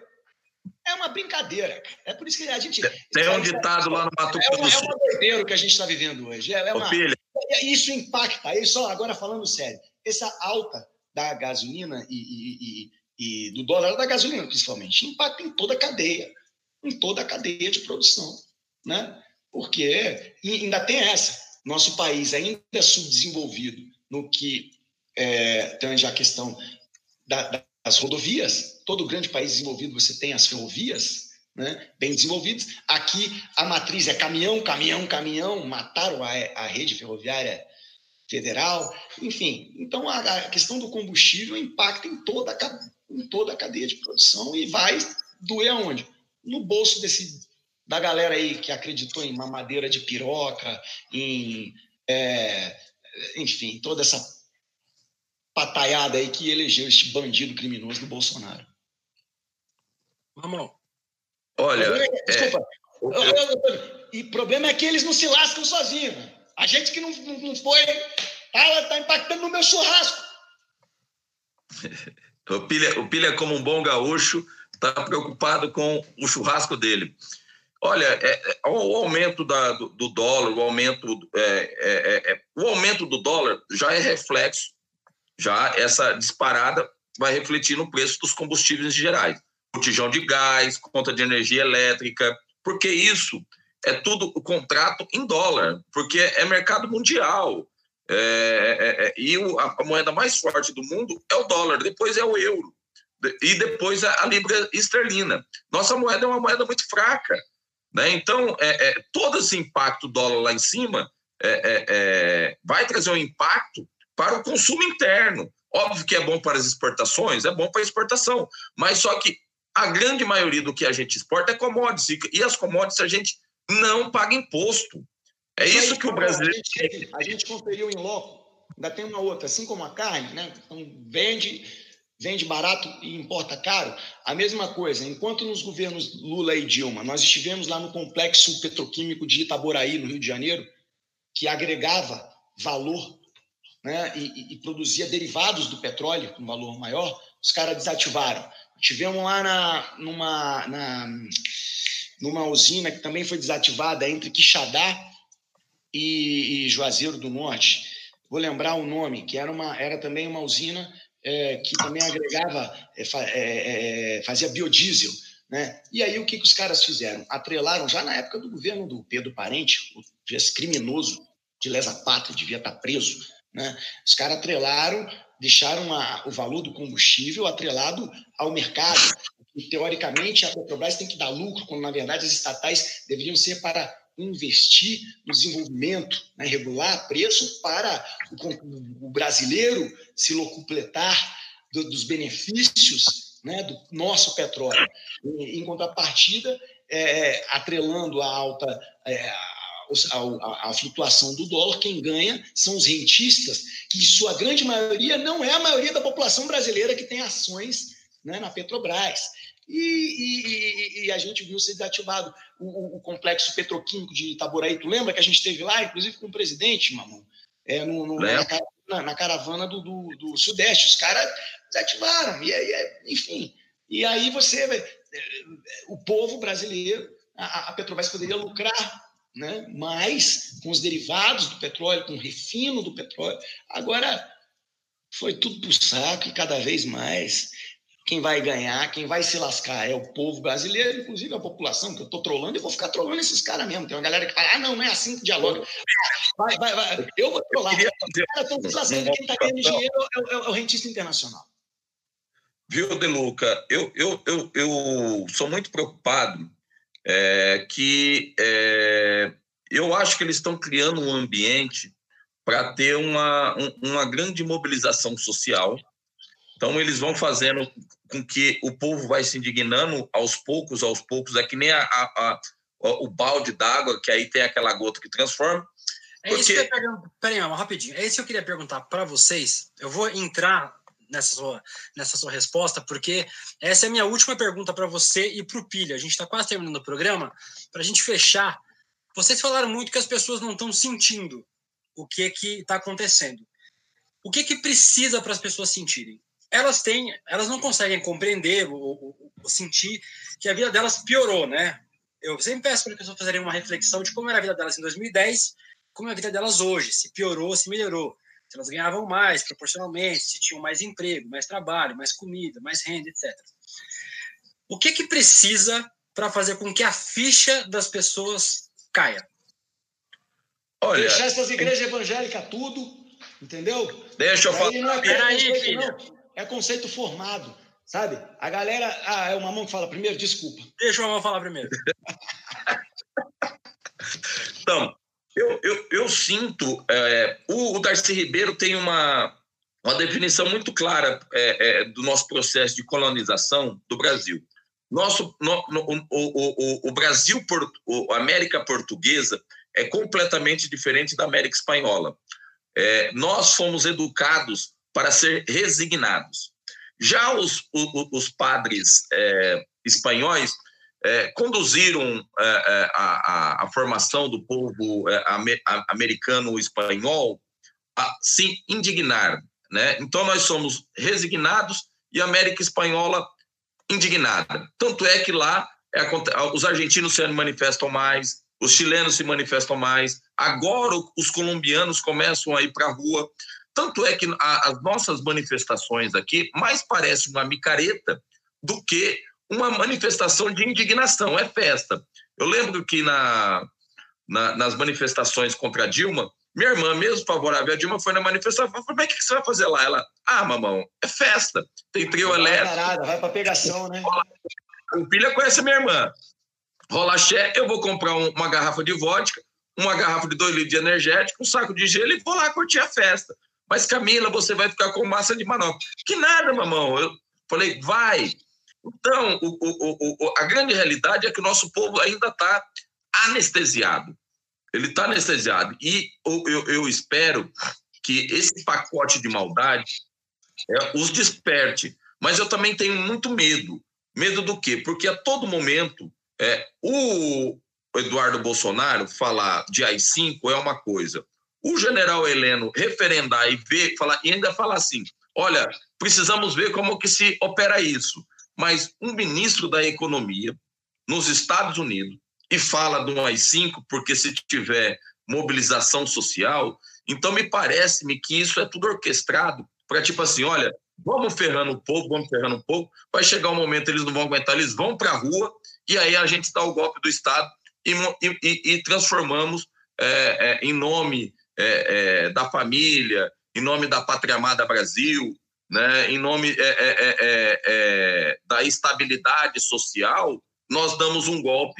É uma brincadeira. É por isso que a gente... Tem um ditado lá no Mato Grosso do Sul. É uma doideira o que a gente está vivendo hoje. É uma, isso impacta. Aí só agora falando sério. Essa alta da gasolina e, e, e, e do dólar, da gasolina principalmente, impacta em toda a cadeia. Em toda a cadeia de produção. Né? Porque ainda tem essa. Nosso país ainda é subdesenvolvido no que é, tange a questão da, da as rodovias. Todo grande país desenvolvido você tem as ferrovias, né, bem desenvolvidas. Aqui a matriz é caminhão, caminhão, caminhão, mataram a, a rede ferroviária federal, enfim. Então a, a questão do combustível impacta em toda, a, em toda a cadeia de produção e vai doer aonde? No bolso desse, da galera aí que acreditou em mamadeira de piroca, em, é, enfim, toda essa pataiada aí que elegeu este bandido criminoso do Bolsonaro. Vamos. Olha... É, desculpa. É... E o problema é que eles não se lascam sozinhos. Né? A gente que não, não, não foi... Tá, tá impactando no meu churrasco. O Pilha, o Pilha, como um bom gaúcho, está preocupado com o churrasco dele. Olha, é, é, o aumento da, do, do dólar, o aumento, é, é, é, o aumento do dólar já é reflexo. Já essa disparada vai refletir no preço dos combustíveis gerais. Botijão de gás, conta de energia elétrica, porque isso é tudo o contrato em dólar, porque é mercado mundial. É, é, é, e o, a moeda mais forte do mundo é o dólar, depois é o euro, e depois a, a libra esterlina. Nossa moeda é uma moeda muito fraca. Né? Então, é, é, todo esse impacto dólar lá em cima é, é, é, vai trazer um impacto para o consumo interno. Óbvio que é bom para as exportações, é bom para a exportação, mas só que a grande maioria do que a gente exporta é commodities, e as commodities a gente não paga imposto. É isso, isso que o brasileiro... A gente, a gente conferiu em loco, ainda tem uma outra, assim como a carne, né? Então, vende, vende barato e importa caro, a mesma coisa. Enquanto nos governos Lula e Dilma, nós estivemos lá no complexo petroquímico de Itaboraí, no Rio de Janeiro, que agregava valor, né, e, e produzia derivados do petróleo com valor maior, os caras desativaram. Tivemos lá na, numa, na, numa usina que também foi desativada entre Quixadá e, e Juazeiro do Norte. Vou lembrar o nome, que era, uma, era também uma usina é, que também agregava, é, é, fazia biodiesel. Né? E aí o que, que os caras fizeram? Atrelaram, já na época do governo do Pedro Parente, esse criminoso de lesa pátria, devia estar preso, né? Os caras atrelaram, deixaram a, o valor do combustível atrelado ao mercado. E, teoricamente, a Petrobras tem que dar lucro, quando, na verdade, as estatais deveriam ser para investir no desenvolvimento, né, regular preço para o, o brasileiro se locupletar do, dos benefícios, né, do nosso petróleo. Em, em contrapartida, é, atrelando a alta é, a, a, a flutuação do dólar, quem ganha são os rentistas, que sua grande maioria não é a maioria da população brasileira que tem ações, né, na Petrobras. E, e, e a gente viu ser desativado o, o complexo petroquímico de Itaboraí. Tu lembra que a gente esteve lá, inclusive com o presidente, mamão, é, no, no, na, na, na caravana do, do, do Sudeste. Os caras desativaram, e, e, enfim. E aí você, o povo brasileiro, a, a Petrobras poderia lucrar, né, mais com os derivados do petróleo, com o refino do petróleo. Agora foi tudo pro saco e cada vez mais. Quem vai ganhar, quem vai se lascar é o povo brasileiro, inclusive a população, que eu estou trolando, e vou ficar trolando esses caras mesmo. Tem uma galera que fala, ah, não, não é assim que dialoga. Vai, vai, vai. Eu vou trollar. Os caras estão se lascando, quem está ganhando dinheiro é o, é o rentista internacional. Viu, De Luca? Eu, eu, eu, eu sou muito preocupado é, que é, eu acho que eles estão criando um ambiente para ter uma, um, uma grande mobilização social. Então, eles vão fazendo com que o povo vai se indignando aos poucos, aos poucos. É que nem a, a, a, o balde d'água, que aí tem aquela gota que transforma. É porque... isso que eu ia perguntar. Peraí, uma rapidinho. É isso que eu queria perguntar para vocês. Eu vou entrar nessa sua, nessa sua resposta, porque essa é a minha última pergunta para você e para o Pilha. A gente está quase terminando o programa. Para a gente fechar, vocês falaram muito que as pessoas não estão sentindo o que está acontecendo. O que, que precisa para as pessoas sentirem? Elas têm, elas não conseguem compreender ou, ou, ou sentir que a vida delas piorou, né? Eu sempre peço para as pessoas fazerem uma reflexão de como era a vida delas em dois mil e dez, como é a vida delas hoje, se piorou, se melhorou, se elas ganhavam mais proporcionalmente, se tinham mais emprego, mais trabalho, mais comida, mais renda, etcétera. O que que precisa para fazer com que a ficha das pessoas caia? Olha, deixar essas igrejas evangélicas tudo, entendeu? Deixa eu falar. Não é Peraí, filha. Não. É conceito formado, sabe? A galera... Ah, é o Mamão que fala primeiro, desculpa. Deixa o Mamão falar primeiro. Então, eu, eu, eu sinto... É, o, o Darcy Ribeiro tem uma, uma definição muito clara é, é, do nosso processo de colonização do Brasil. Nosso, no, no, o, o, o Brasil, a América Portuguesa, é completamente diferente da América Espanhola. É, nós fomos educados para ser resignados. Já os, os, os padres é, espanhóis é, conduziram é, a, a, a formação do povo é, americano-espanhol a se indignar, né? Então, nós somos resignados e a América Espanhola indignada. Tanto é que lá é, os argentinos se manifestam mais, os chilenos se manifestam mais, agora os colombianos começam a ir para a rua. Tanto é que a, as nossas manifestações aqui mais parecem uma micareta do que uma manifestação de indignação, é festa. Eu lembro que na, na, nas manifestações contra a Dilma, minha irmã, mesmo favorável a Dilma, foi na manifestação. Falei, mas o que você vai fazer lá? Ela, ah, mamão, é festa. Tem trio vai elétrico. Parada, vai para pegação, né? O Pilha conhece a minha irmã. Rola axé, eu vou comprar um, uma garrafa de vodka, uma garrafa de dois litros de energético, um saco de gelo e vou lá curtir a festa. Mas, Camila, você vai ficar com massa de manobra. Que nada, mamão. Eu falei, vai. Então, o, o, o, a grande realidade é que o nosso povo ainda está anestesiado. Ele está anestesiado. E eu, eu, eu espero que esse pacote de maldade é, os desperte. Mas eu também tenho muito medo. Medo do quê? Porque a todo momento, é, o Eduardo Bolsonaro falar de A I cinco é uma coisa. O general Heleno referendar e ver, falar, e ainda falar assim, olha, precisamos ver como que se opera isso. Mas um ministro da Economia nos Estados Unidos e fala do A I cinco, porque se tiver mobilização social, então me parece-me que isso é tudo orquestrado para tipo assim, olha, vamos ferrando o povo, vamos ferrando o povo, vai chegar um momento eles não vão aguentar, eles vão para a rua e aí a gente dá o golpe do Estado e, e, e transformamos é, é, em nome é, é, da família, em nome da Pátria Amada Brasil, né, em nome é, é, é, é, da estabilidade social, nós damos um golpe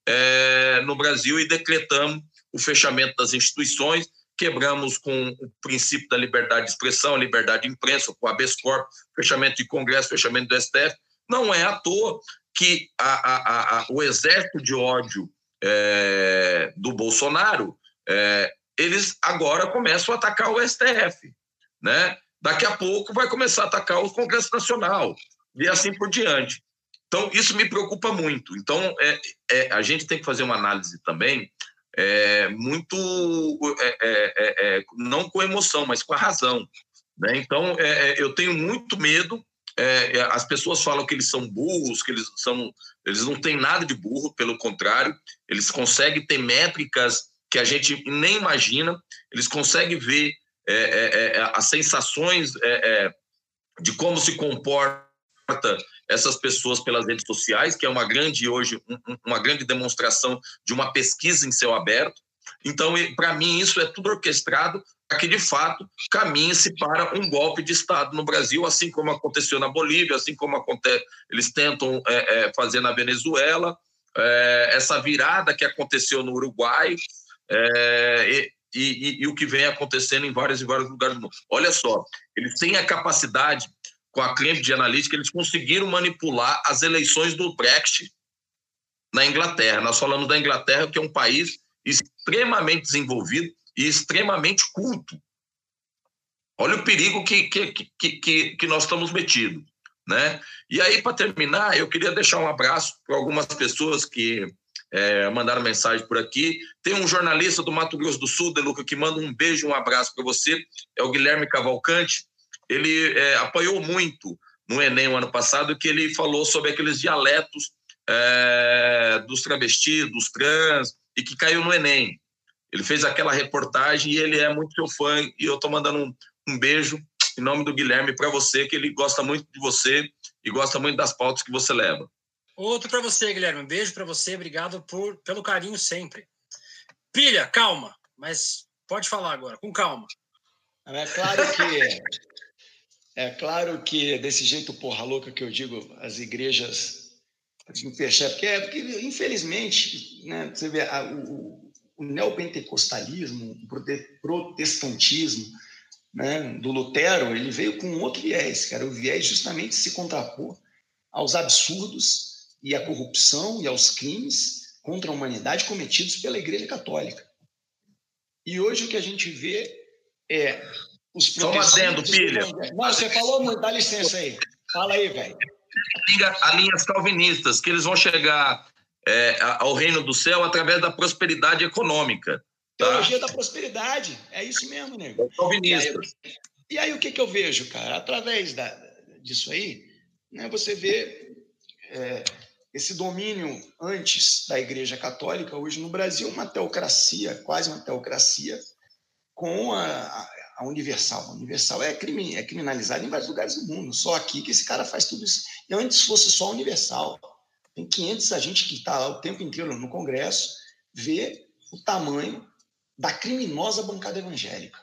é, no Brasil e decretamos o fechamento das instituições, quebramos com o princípio da liberdade de expressão, a liberdade de imprensa, com o habeas corpus, fechamento de Congresso, fechamento do S T F. Não é à toa que a, a, a, o exército de ódio é, do Bolsonaro, é, eles agora começam a atacar o S T F, né? Daqui a pouco vai começar a atacar o Congresso Nacional e assim por diante. Então, isso me preocupa muito. Então, é, é, a gente tem que fazer uma análise também é, muito, é, é, é, não com emoção, mas com a razão, né? Então, é, eu tenho muito medo. É, as pessoas falam que eles são burros, que eles, são, eles não têm nada de burro, pelo contrário, eles conseguem ter métricas que a gente nem imagina, eles conseguem ver é, é, as sensações é, é, de como se comporta essas pessoas pelas redes sociais, que é uma grande, hoje, um, uma grande demonstração de uma pesquisa em céu aberto. Então, para mim, isso é tudo orquestrado para que, de fato, caminhe-se para um golpe de Estado no Brasil, assim como aconteceu na Bolívia, assim como acontece, eles tentam é, é, fazer na Venezuela, é, essa virada que aconteceu no Uruguai, é, e, e, e o que vem acontecendo em vários e vários lugares do mundo. Olha só, eles têm a capacidade, com a Cambridge Analytica, eles conseguiram manipular as eleições do Brexit na Inglaterra. Nós falamos da Inglaterra, que é um país extremamente desenvolvido e extremamente culto. Olha o perigo que, que, que, que, que nós estamos metidos, né? E aí, para terminar, eu queria deixar um abraço para algumas pessoas que é, mandaram mensagem por aqui. Tem um jornalista do Mato Grosso do Sul, De Luca, que manda um beijo, um abraço para você, é o Guilherme Cavalcante. Ele é, apoiou muito no Enem o ano passado, que ele falou sobre aqueles dialetos é, dos travestis, dos trans, e que caiu no Enem. Ele fez aquela reportagem e ele é muito seu fã, e eu estou mandando um, um beijo em nome do Guilherme para você, que ele gosta muito de você e gosta muito das pautas que você leva. Outro para você, Guilherme. Um beijo para você, obrigado por, pelo carinho sempre. Pilha, calma, mas pode falar agora, com calma. É claro que, é claro que desse jeito porra louca que eu digo, as igrejas porque, é, porque infelizmente, né, você vê a, o, o neopentecostalismo, o protestantismo, né, do Lutero, ele veio com outro viés, cara, o viés justamente se contrapor aos absurdos e à corrupção e aos crimes contra a humanidade cometidos pela Igreja Católica. E hoje o que a gente vê é os protestantes... Só adendo, Pilha. Não, você falou muito, dá licença aí. Fala aí, velho. A linhas calvinistas, que eles vão chegar é, ao reino do céu através da prosperidade econômica. Tá? Teologia da prosperidade, é isso mesmo, nego. É calvinista. E aí, e aí o que, que eu vejo, cara? Através da, disso aí, né, você vê é, esse domínio antes da Igreja Católica, hoje no Brasil, uma teocracia, quase uma teocracia, com a, a, a Universal. A Universal é, crime, é criminalizada em vários lugares do mundo, só aqui que esse cara faz tudo isso. E antes fosse só a Universal. Tem quinhentos agentes que estão lá o tempo inteiro no Congresso, vê o tamanho da criminosa bancada evangélica.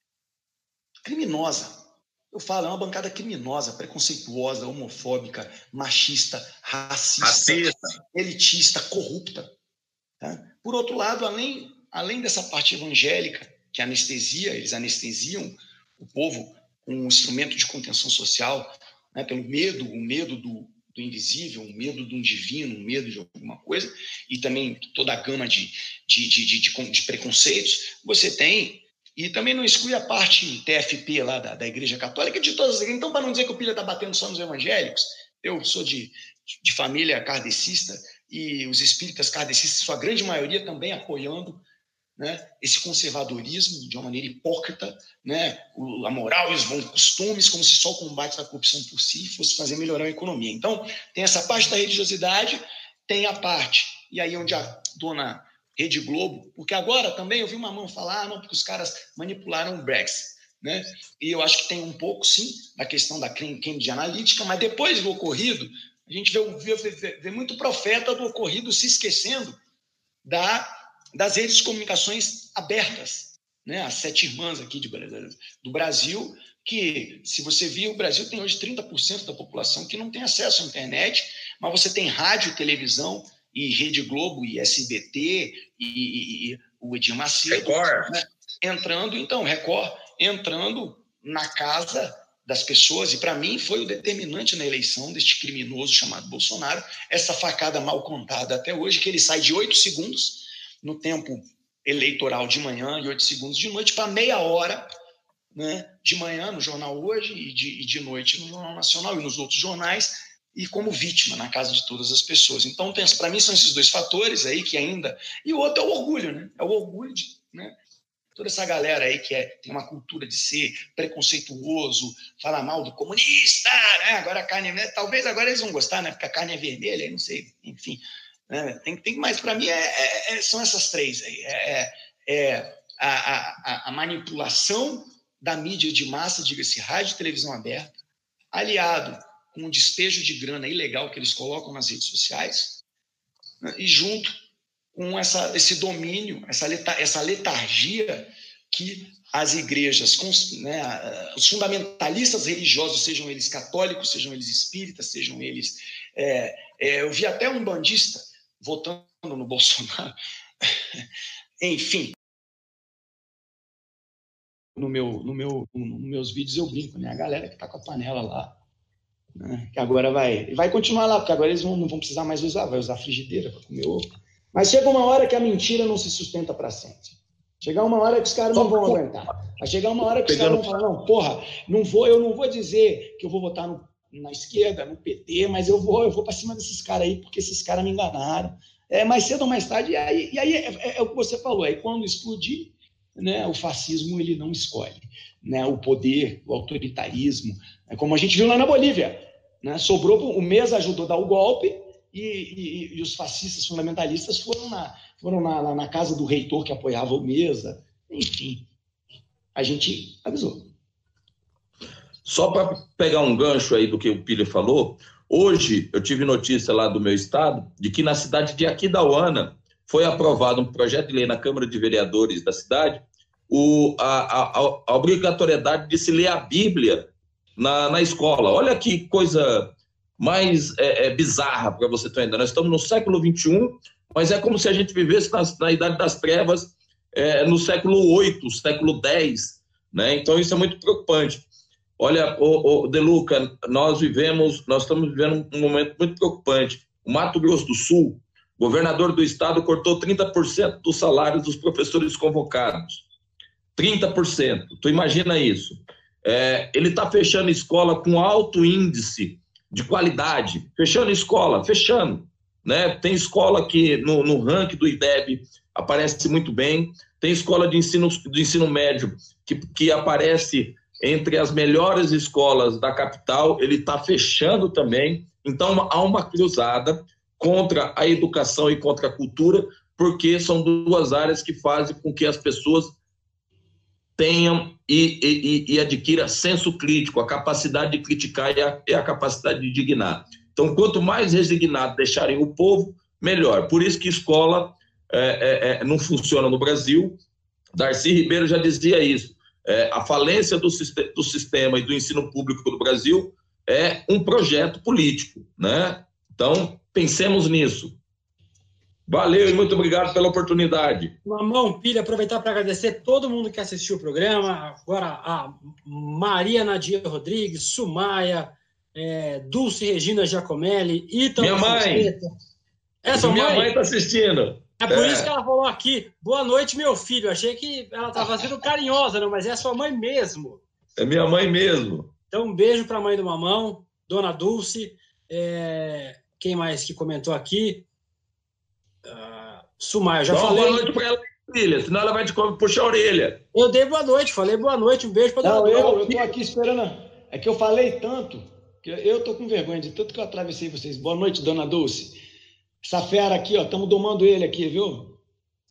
Criminosa. Eu falo, é uma bancada criminosa, preconceituosa, homofóbica, machista, racista, racista. elitista, corrupta. Tá? Por outro lado, além, além dessa parte evangélica, que anestesia, eles anestesiam o povo com um instrumento de contenção social, né, pelo medo, o medo do, do invisível, o medo de um divino, o medo de alguma coisa, e também toda a gama de, de, de, de, de, de preconceitos, você tem, e também não exclui a parte T F P lá da, da Igreja Católica, de todas as igrejas. Então, para não dizer que o Pilha está batendo só nos evangélicos, eu sou de, de família kardecista, e os espíritas kardecistas, sua grande maioria, também apoiando, né, esse conservadorismo de uma maneira hipócrita, né, a moral e os bons costumes, como se só o combate da corrupção por si fosse fazer melhorar a economia. Então, tem essa parte da religiosidade, tem a parte, e aí onde a dona Rede Globo, porque agora também eu vi uma mão falar, ah, não, porque os caras manipularam o Brexit, né? E eu acho que tem um pouco, sim, da questão da Cambridge Analytica, mas depois do ocorrido, a gente vê, vê, vê, vê muito profeta do ocorrido se esquecendo da das redes de comunicações abertas, né? As sete irmãs aqui de, do Brasil, que, se você vir, o Brasil tem hoje trinta por cento da população que não tem acesso à internet, mas você tem rádio e televisão e Rede Globo, e S B T, e, e, e o Edir Macedo. Record. Né? Entrando, então, Record, entrando na casa das pessoas, e para mim foi o determinante na eleição deste criminoso chamado Bolsonaro, essa facada mal contada até hoje, que ele sai de oito segundos no tempo eleitoral de manhã e oito segundos de noite para meia hora, né, de manhã no Jornal Hoje e de, e de noite no Jornal Nacional e nos outros jornais, e como vítima na casa de todas as pessoas. Então, para mim, são esses dois fatores aí que ainda... E o outro é o orgulho, né? É o orgulho de... Né? Toda essa galera aí que é, tem uma cultura de ser preconceituoso, falar mal do comunista, né? Agora a carne... Né? Talvez agora eles vão gostar, né? Porque a carne é vermelha, aí não sei, enfim... Né? Tem, tem, mas, para mim, é, é, é, são essas três aí. É, é a, a, a manipulação da mídia de massa, diga-se, rádio e televisão aberta, aliado com um despejo de grana ilegal que eles colocam nas redes sociais, né? E junto com essa, esse domínio, essa, leta, essa letargia que as igrejas, né, os fundamentalistas religiosos, sejam eles católicos, sejam eles espíritas, sejam eles... É, é, eu vi até um bandista votando no Bolsonaro. Enfim. No meu, no meu, nos meus vídeos eu brinco, né? A galera que tá com a panela lá, né? Que agora vai... Vai continuar lá, porque agora eles não, não vão precisar mais usar, vai usar frigideira para comer ovo. Mas chega uma hora que a mentira não se sustenta para sempre. Chegar uma hora que os caras não vão aguentar. Vai chegar uma hora que os caras vão falar, não, porra, não vou, eu não vou dizer que eu vou votar no na esquerda, no P T, mas eu vou, eu vou para cima desses caras aí, porque esses caras me enganaram. É, mais cedo ou mais tarde, e aí, e aí é, é, é o que você falou, aí quando explodir, né, o fascismo ele não escolhe, né, o poder, o autoritarismo, é como a gente viu lá na Bolívia, né, sobrou, o Mesa ajudou a dar o golpe, e, e, e os fascistas fundamentalistas foram, na, foram na, na casa do reitor que apoiava o Mesa, enfim, a gente avisou. Só para pegar um gancho aí do que o Pilha falou, hoje eu tive notícia lá do meu estado de que na cidade de Aquidauana foi aprovado um projeto de lei na Câmara de Vereadores da cidade, o, a, a, a obrigatoriedade de se ler a Bíblia na, na escola. Olha que coisa mais é, é, bizarra para você ter ainda. Nós estamos no século vinte e um, mas é como se a gente vivesse na, na Idade das Trevas, é, no século oito, século dez, né? Então isso é muito preocupante. Olha, o, o De Luca, nós vivemos, nós estamos vivendo um momento muito preocupante. O Mato Grosso do Sul, o governador do estado cortou trinta por cento dos salários dos professores convocados. trinta por cento. Tu imagina isso. É, ele está fechando escola com alto índice de qualidade. Fechando escola, fechando. Né? Tem escola que no, no ranking do I D E B aparece muito bem. Tem escola de ensino, de ensino médio que, que aparece... entre as melhores escolas da capital, ele está fechando também. Então, há uma cruzada contra a educação e contra a cultura, porque são duas áreas que fazem com que as pessoas tenham e, e, e adquiram senso crítico, a capacidade de criticar e a, e a capacidade de dignar. Então, quanto mais resignado deixarem o povo, melhor. Por isso que escola é, é, é, não funciona no Brasil. Darcy Ribeiro já dizia isso. É, a falência do, do sistema e do ensino público do Brasil é um projeto político, né? Então, pensemos nisso. Valeu e muito obrigado pela oportunidade. Mamão, Pilha, aproveitar para agradecer todo mundo que assistiu o programa, agora a Maria Nadia Rodrigues, Sumaia, é, Dulce Regina Giacomelli, Ítalo... Minha mãe! Essa Minha mãe? mãe está assistindo. É por é. isso que ela falou aqui, boa noite, meu filho. Achei que ela estava sendo carinhosa, não, mas é a sua mãe mesmo. É minha mãe mesmo. Então, um beijo para a mãe do Mamão, Dona Dulce. É... Quem mais que comentou aqui? Uh, Sumaia, já Dá falei. Boa noite para ela, filha, senão ela vai te puxar a orelha. Eu dei boa noite, falei boa noite, um beijo para Dona Dulce. Não, eu estou aqui esperando. É que eu falei tanto, que eu estou com vergonha de tanto que eu atravessei vocês. Boa noite, Dona Dulce. Essa fera aqui, ó, estamos domando ele aqui, viu?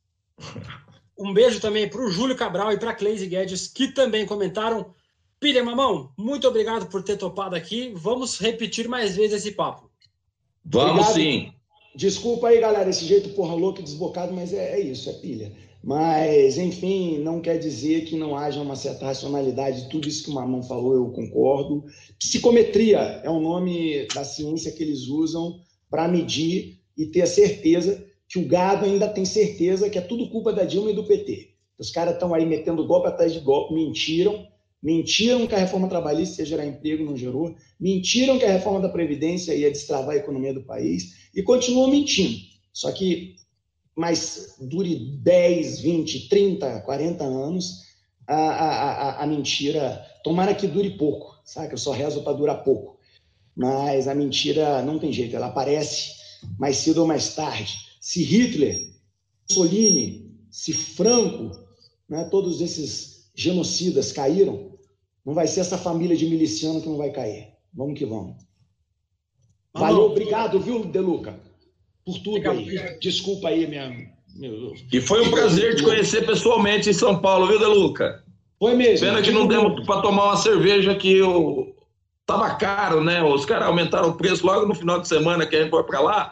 Um beijo também para o Júlio Cabral e para a Cleise Guedes, que também comentaram. Pilha, Mamão, muito obrigado por ter topado aqui. Vamos repetir mais vezes esse papo. Vamos obrigado. Sim. Desculpa aí, galera, esse jeito porra louco e desbocado, mas é, é isso, é pilha. Mas, enfim, não quer dizer que não haja uma certa racionalidade. Tudo isso que o Mamão falou, eu concordo. Psicometria é o nome da ciência que eles usam para medir e ter a certeza que o gado ainda tem certeza que é tudo culpa da Dilma e do P T. Os caras estão aí metendo golpe atrás de golpe, mentiram, mentiram que a reforma trabalhista ia gerar emprego, não gerou, mentiram que a reforma da Previdência ia destravar a economia do país e continuam mentindo. Só que mais dure dez, vinte, trinta, quarenta anos, a, a, a, a mentira, tomara que dure pouco, sabe? Eu só rezo para durar pouco. Mas a mentira não tem jeito, ela aparece mais cedo ou mais tarde. Se Hitler, Mussolini, se Franco, né, todos esses genocidas caíram, não vai ser essa família de miliciano que não vai cair. Vamos que vamos. Valeu, obrigado, viu, De Luca, por tudo obrigado. Aí. Desculpa aí, minha... Meu... E foi um prazer te conhecer pessoalmente em São Paulo, viu, De Luca? Foi mesmo. Pena que não demos para tomar uma cerveja que eu... tava caro, né? Os caras aumentaram o preço logo no final de semana que a gente foi para lá.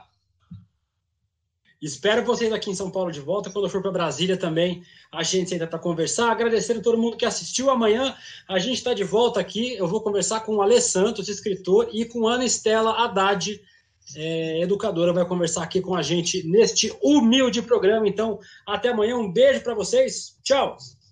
Espero vocês aqui em São Paulo de volta. Quando eu for para Brasília também, a gente senta para conversar. Agradecendo a todo mundo que assistiu. Amanhã a gente está de volta aqui. Eu vou conversar com o Ale Santos, escritor, e com a Ana Estela Haddad, é, educadora. Vai conversar aqui com a gente neste humilde programa. Então, até amanhã. Um beijo para vocês. Tchau!